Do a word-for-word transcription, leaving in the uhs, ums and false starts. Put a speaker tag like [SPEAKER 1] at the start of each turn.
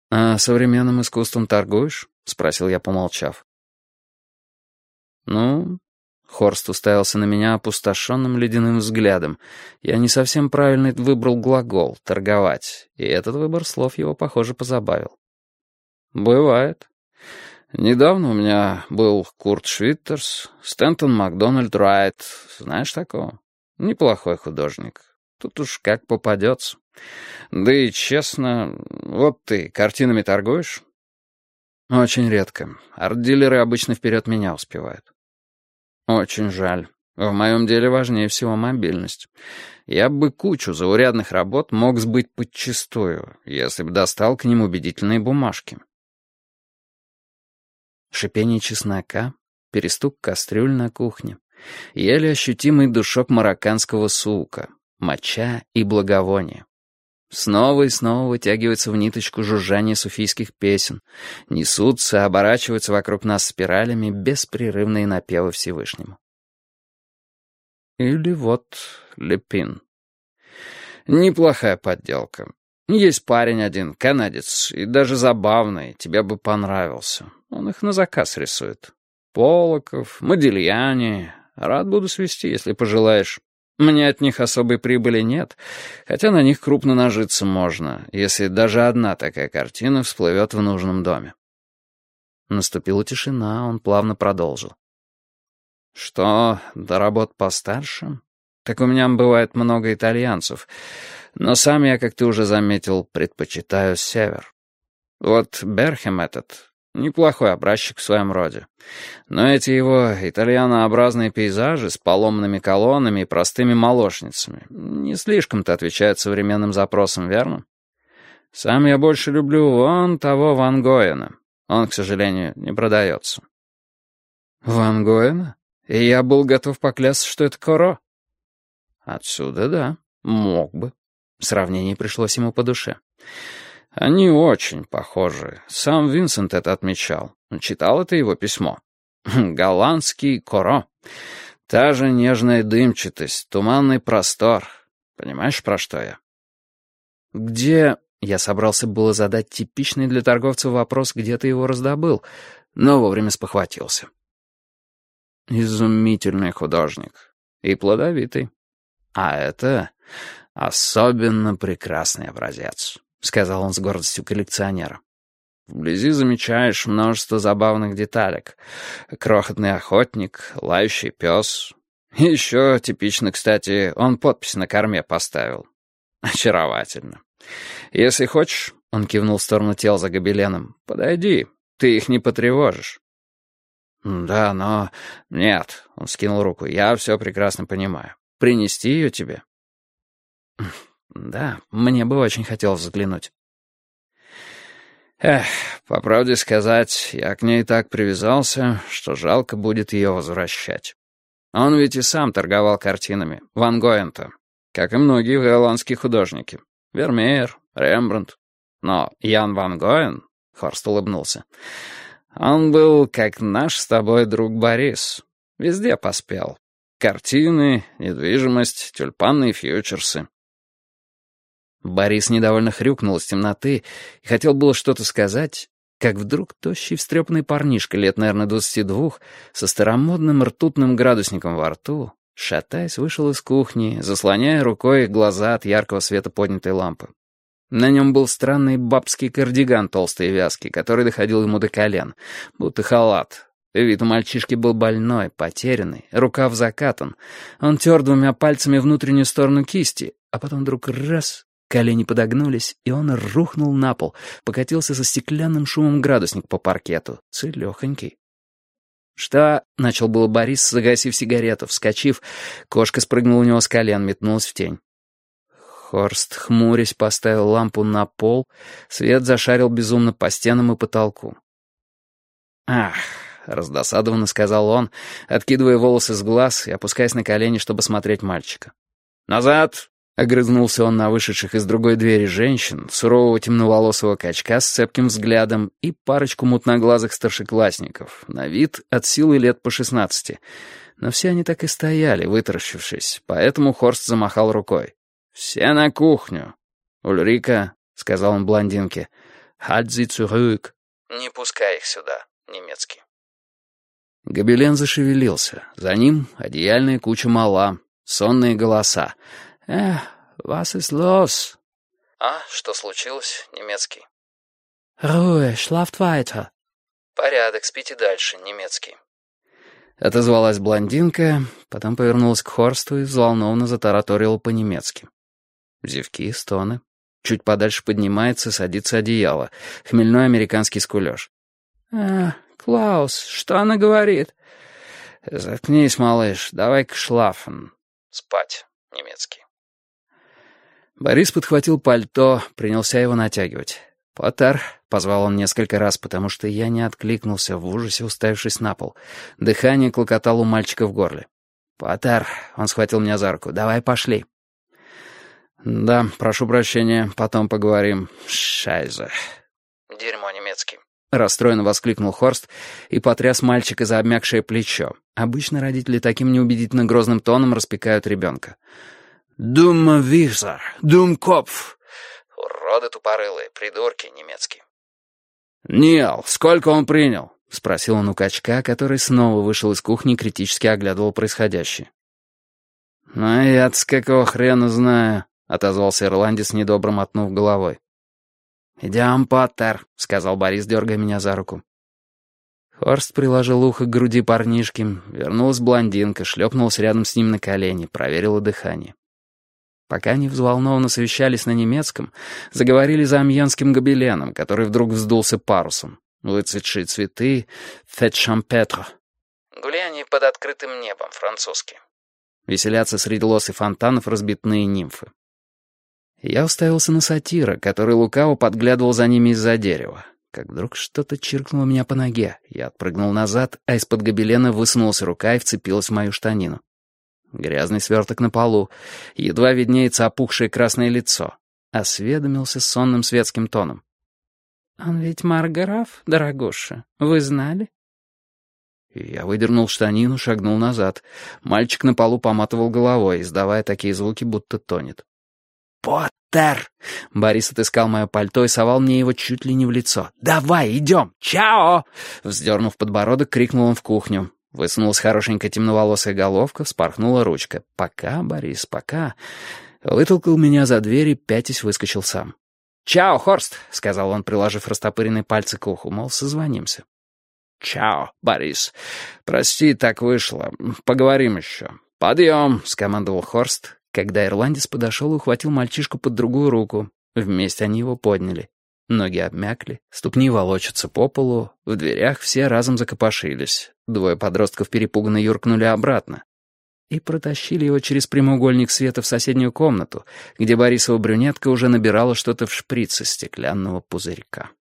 [SPEAKER 1] «А современным искусством торгуешь?» — спросил я, помолчав. «Ну...» — Хорст уставился на меня опустошенным ледяным взглядом. Я не совсем правильно выбрал глагол «торговать», и этот выбор слов его, похоже, позабавил. «Бывает. Недавно у меня был Курт Швиттерс, Стентон Макдональд Райт. Знаешь такого? Неплохой художник. Тут уж как попадется. Да и честно, вот ты картинами торгуешь?» «Очень редко. Арт-дилеры обычно вперед меня успевают». «Очень жаль. В моем деле важнее всего мобильность. Я бы кучу заурядных работ мог сбыть подчистую, если бы достал к ним убедительные бумажки». Шипение чеснока, перестук кастрюль на кухне, еле ощутимый душок марокканского сука, моча и благовоние. Снова и снова вытягивается в ниточку жужжание суфийских песен, несутся, оборачиваются вокруг нас спиралями беспрерывные напевы Всевышнему. Или вот Лепин. Неплохая подделка. Есть парень один, канадец, и даже забавный, тебе бы понравился. Он их на заказ рисует. Полоков, Модильяни. Рад буду свести, если пожелаешь. Мне от них особой прибыли нет, хотя на них крупно нажиться можно, если даже одна такая картина всплывет в нужном доме. Наступила тишина, он плавно продолжил. Что, до работ постарше? Так у меня бывает много итальянцев, но сам я, как ты уже заметил, предпочитаю север. Вот Берхем этот... Неплохой образчик в своем роде. Но эти его итальянообразные пейзажи с поломанными колоннами и простыми молочницами не слишком-то отвечают современным запросам, верно? Сам я больше люблю вон того Ван Гоена. Он, к сожалению, не продается. Ван Гоена? И я был готов поклясться, что это Коро. Отсюда, да, мог бы. Сравнение пришлось ему по душе. Они очень похожи. Сам Винсент это отмечал. Читал это его письмо. Голландский Коро. Та же нежная дымчатость, туманный простор. Понимаешь, про что я? Где... Я собрался было задать типичный для торговца вопрос, где ты его раздобыл, но вовремя спохватился. Изумительный художник. И плодовитый. А это особенно прекрасный образец. — сказал он с гордостью коллекционера. «Вблизи замечаешь множество забавных деталек. Крохотный охотник, лающий пес. Еще типично, кстати, он подпись на корме поставил. Очаровательно. Если хочешь, — он кивнул в сторону тел за гобеленом, — подойди, ты их не потревожишь». «Да, но... Нет», — он скинул руку, — «я все прекрасно понимаю. Принести ее тебе?» «Да, мне бы очень хотелось взглянуть». «Эх, по правде сказать, я к ней так привязался, что жалко будет ее возвращать. Он ведь и сам торговал картинами, Ван Гоен-то, как и многие голландские художники. Вермеер, Рембрандт. Но Ян Ван Гоен, — Хорст улыбнулся, — он был как наш с тобой друг Борис. Везде поспел. Картины, недвижимость, тюльпанные фьючерсы». Борис недовольно хрюкнул из темноты и хотел было что-то сказать, как вдруг тощий встрепанный парнишка лет, наверное, двадцати двух, со старомодным ртутным градусником во рту, шатаясь, вышел из кухни, заслоняя рукой глаза от яркого света поднятой лампы. На нем был странный бабский кардиган толстый и вязкий, который доходил ему до колен, будто халат. Вид у мальчишки был больной, потерянный, рукав закатан. Он тер двумя пальцами внутреннюю сторону кисти, а потом вдруг раз... Колени подогнулись, и он рухнул на пол, покатился со стеклянным шумом градусник по паркету, целехонький. «Что?» — начал было Борис, загасив сигарету, вскочив. Кошка спрыгнула у него с колен, метнулась в тень. Хорст, хмурясь, поставил лампу на пол, свет зашарил безумно по стенам и потолку. «Ах!» — раздосадованно сказал он, откидывая волосы с глаз и опускаясь на колени, чтобы смотреть мальчика. «Назад!» — огрызнулся он на вышедших из другой двери женщин, сурового темноволосого качка с цепким взглядом и парочку мутноглазых старшеклассников, на вид от силы лет по шестнадцати. Но все они так и стояли, вытаращившись, поэтому Хорст замахал рукой. «Все на кухню!» «Ульрика», — сказал он блондинке, Halt sie zurück. Не пускай их сюда, немецкий. Гобелен зашевелился. За ним одеяльная куча мала, сонные голоса. «Эх, was ist los?» «А, что случилось?» — немецкий. «Ruhe, schlaft weiter». «Порядок, спите дальше», — немецкий. Отозвалась блондинка, потом повернулась к Хорсту и взволнованно затараторила по-немецки. Зевки, стоны. Чуть подальше поднимается и садится одеяло. Хмельной американский скулёж. «А, Клаус, что она говорит?» «Заткнись, малыш, давай-ка шлафен». «Спать», немецкий. Борис подхватил пальто, принялся его натягивать. «Поттер», — позвал он несколько раз, потому что я не откликнулся, в ужасе уставившись на пол. Дыхание клокотало у мальчика в горле. «Поттер», — он схватил меня за руку, — «давай пошли». «Да, прошу прощения, потом поговорим. Шайзе». «Дерьмо немецкий». Расстроенно воскликнул Хорст и потряс мальчика за обмякшее плечо. Обычно родители таким неубедительно грозным тоном распекают ребенка. «Думма вихзар, дум копф». «Уроды тупорылые, придурки немецкий». «Ниал, сколько он принял?» — спросил он у качка, который снова вышел из кухни и критически оглядывал происходящее. «Ну, я-то с какого хрена знаю», — отозвался ирландец, недобро мотнув головой. «Идем, Поттер», — сказал Борис, дергая меня за руку. Хорст приложил ухо к груди парнишки, вернулась блондинка, шлепнулась рядом с ним на колени, проверила дыхание. Пока они взволнованно совещались на немецком, заговорили за амьенским гобеленом, который вдруг вздулся парусом. Выцветшие цветы, «фет шампетр». Гуляние под открытым небом, французский. Веселятся среди лос и фонтанов разбитные нимфы. Я уставился на сатира, который лукаво подглядывал за ними из-за дерева. Как вдруг что-то чиркнуло меня по ноге. Я отпрыгнул назад, а из-под гобелена высунулась рука и вцепилась в мою штанину. Грязный сверток на полу. Едва виднеется опухшее красное лицо. Осведомился сонным светским тоном. «Он ведь марграф, дорогуша. Вы знали?» Я выдернул штанину, шагнул назад. Мальчик на полу поматывал головой, издавая такие звуки, будто тонет. «Поттер!» Борис отыскал мое пальто и совал мне его чуть ли не в лицо. «Давай, идем! Чао!» Вздернув подбородок, крикнул он в кухню. Высунулась хорошенькая темноволосая головка, вспорхнула ручка. «Пока, Борис, пока!» Вытолкал меня за дверь и пятясь выскочил сам. «Чао, Хорст!» — сказал он, приложив растопыренные пальцы к уху, мол, созвонимся. «Чао, Борис. Прости, так вышло. Поговорим еще». «Подъем!» — скомандовал Хорст, когда ирландец подошел и ухватил мальчишку под другую руку. Вместе они его подняли. Ноги обмякли, ступни волочатся по полу, в дверях все разом закопошились. Двое подростков перепуганно юркнули обратно. И протащили его через прямоугольник света в соседнюю комнату, где Борисова брюнетка уже набирала что-то в шприц из стеклянного пузырька.